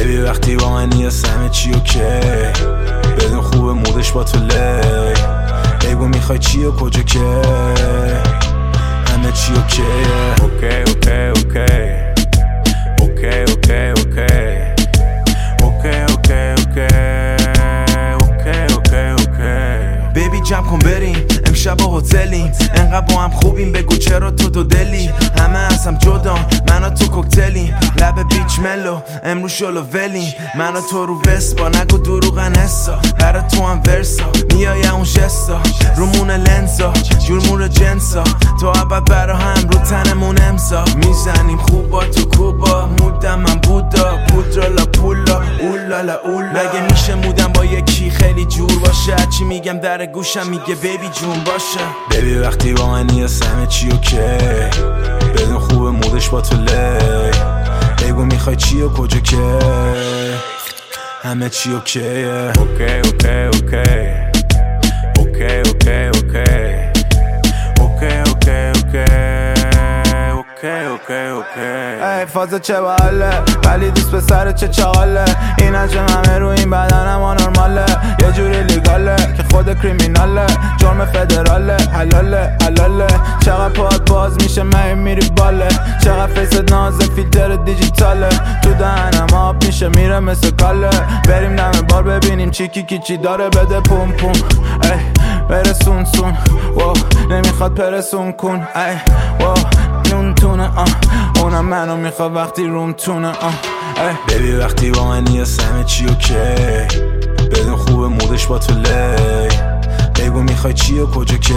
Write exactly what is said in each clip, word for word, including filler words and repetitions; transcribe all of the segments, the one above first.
ببی وقتی با من نیست همه چی اوکی، بدون خوبه مودش با تو لی، بگو میخوای چی و کجا که همه چی اوکی. اوکی اوکی اوکی اوکی اوکی اوکی اوکی اوکی اوکی اوکی اوکی. بیبی جمع کن بریم امشب با هتلیم، انقدر با هم خوبیم بگو چرا تو دو دلی، همه از هم جدا من و تو کوکتلیم، لب بیچ ملو امروز شلو ولیم، من و تو رو وسپا نگو دروغن حسا، برا تو هم ورسا میای اون جستا رومون لنزا جورمون جنسا، تو عبد برا هم رو تنمون امضا، میزنیم خوبا تو کوبا مودم من بودا پودرالا پولا اولالا اولا، مگه میشه مودم با یکی خیلی جور باشه، چی میگم در گوشم میگه بیبی جون باشه. بیبی وقتی با من نیست همه چی اوکی، بدون خوبه مودش با تو لی، بگو میخوای چی و کجا که همه چی اوکیه. اوکی اوکی اوکی اوکی اوکی اوکی اوکی اوکی اوکی اوکی اوکی. ای فازه چه باله ولی دوست به سر چه چاله، این انجام همه رو این بدنم آنورماله، یه جوری لیگاله که خود کریمیناله، جرم فدراله حلاله حلاله، چقدر پاد باز میشه من میری باله، چقدر فیست نازه فیلتر دیجیتاله، تو دهنم آب میشه میره مثل کاله، بریم دم بار ببینیم چی کی کی چی داره بده پوم پوم، ای برسون سون واو نمیخواد پرسون کن، ای واو نون تونه آه اونم منو میخواد وقتی روم تونه آه. بیبی وقتی با من نیست همه چی اوکی، بدون خوبه مودش با تو لی، بگو میخوای چی و کجا که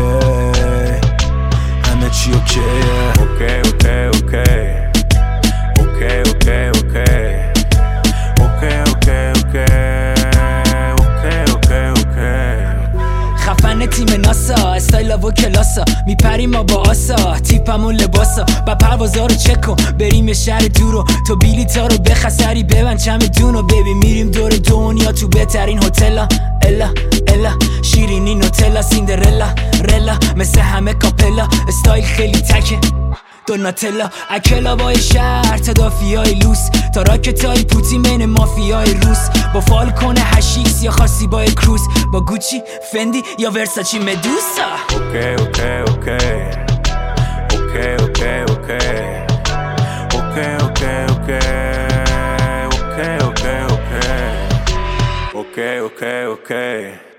همه چی اوکیه. اوکی اوکی اوکی اوکی اوکی اوکی اوکی اوکی اوکی اوکی اوکی. خفن تیم ناسا استایل و کلاسا میپریم ما با آسا، تیپمون لباسا با پروازا رو چک کن بریم یه شهر دورو، تو بیلیتا رو بخسری ببن چمدونو، بیبی میریم دور دنیا تو بهترین هتلا، الا الا شیرینی نوتلا سیندرلا رلا مثل همه کاپلا، استایل خیلی تکه دوناتلا اکلا بای شهر تدافیای لوس، تا راکتای پوتین بین مافیای روس، با فالکون هشیس یا خاصی با کروز، با گوچی فندی یا ورساچی مدوسا. اوکی اوکی اوکی اوکی اوکی اوکی اوکی اوکی اوکی اوکی اوکی اوکی اوکی اوکی